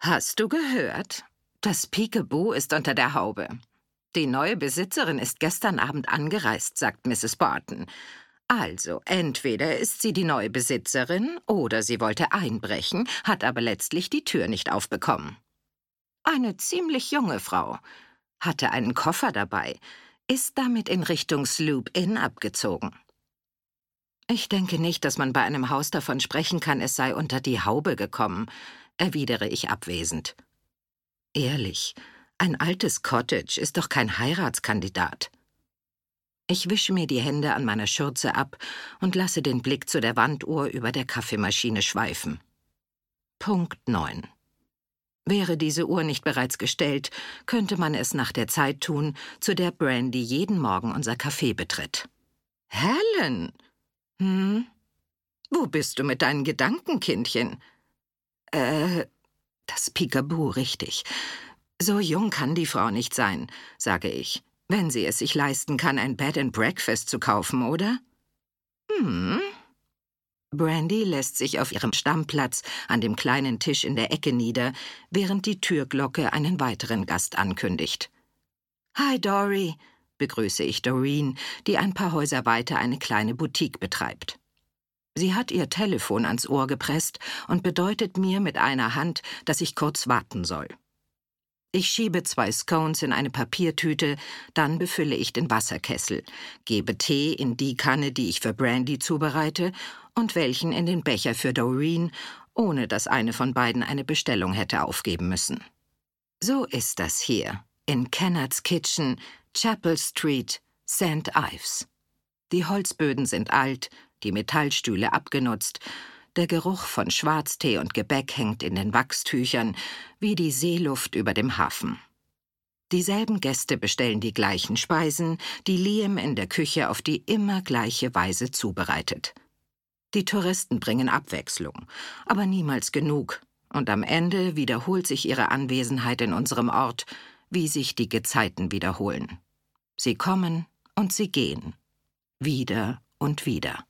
Hast du gehört? Das Peekaboo ist unter der Haube. Die neue Besitzerin ist gestern Abend angereist, sagt Mrs. Barton. Also, entweder ist sie die neue Besitzerin oder sie wollte einbrechen, hat aber letztlich die Tür nicht aufbekommen. Eine ziemlich junge Frau, hatte einen Koffer dabei, ist damit in Richtung Sloop Inn abgezogen. Ich denke nicht, dass man bei einem Haus davon sprechen kann, es sei unter die Haube gekommen, erwidere ich abwesend. Ehrlich, ein altes Cottage ist doch kein Heiratskandidat. Ich wische mir die Hände an meiner Schürze ab und lasse den Blick zu der Wanduhr über der Kaffeemaschine schweifen. Punkt 9. Wäre diese Uhr nicht bereits gestellt, könnte man es nach der Zeit tun, zu der Brandy jeden Morgen unser Café betritt. Helen! Wo bist du mit deinen Gedanken, Kindchen? Das Peekaboo, richtig. So jung kann die Frau nicht sein, sage ich, wenn sie es sich leisten kann, ein Bed and Breakfast zu kaufen, oder? Brandy lässt sich auf ihrem Stammplatz an dem kleinen Tisch in der Ecke nieder, während die Türglocke einen weiteren Gast ankündigt. »Hi, Dory«, begrüße ich Doreen, die ein paar Häuser weiter eine kleine Boutique betreibt. Sie hat ihr Telefon ans Ohr gepresst und bedeutet mir mit einer Hand, dass ich kurz warten soll. Ich schiebe 2 Scones in eine Papiertüte, dann befülle ich den Wasserkessel, gebe Tee in die Kanne, die ich für Brandy zubereite, und welchen in den Becher für Doreen, ohne dass eine von beiden eine Bestellung hätte aufgeben müssen. So ist das hier, in Kennard's Kitchen, Chapel Street, St. Ives. Die Holzböden sind alt, die Metallstühle abgenutzt, der Geruch von Schwarztee und Gebäck hängt in den Wachstüchern, wie die Seeluft über dem Hafen. Dieselben Gäste bestellen die gleichen Speisen, die Liam in der Küche auf die immer gleiche Weise zubereitet. Die Touristen bringen Abwechslung, aber niemals genug, und am Ende wiederholt sich ihre Anwesenheit in unserem Ort, wie sich die Gezeiten wiederholen. Sie kommen und sie gehen, wieder und wieder.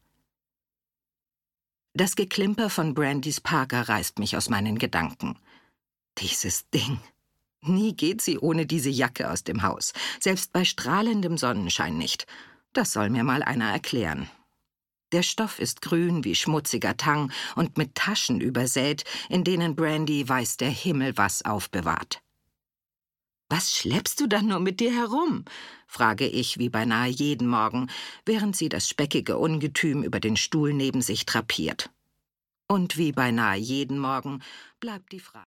Das Geklimper von Brandys Parker reißt mich aus meinen Gedanken. Dieses Ding. Nie geht sie ohne diese Jacke aus dem Haus, selbst bei strahlendem Sonnenschein nicht. Das soll mir mal einer erklären. Der Stoff ist grün wie schmutziger Tang und mit Taschen übersät, in denen Brandy weiß der Himmel was aufbewahrt. »Was schleppst du dann nur mit dir herum?« frage ich wie beinahe jeden Morgen, während sie das speckige Ungetüm über den Stuhl neben sich drapiert. Und wie beinahe jeden Morgen bleibt die Frage.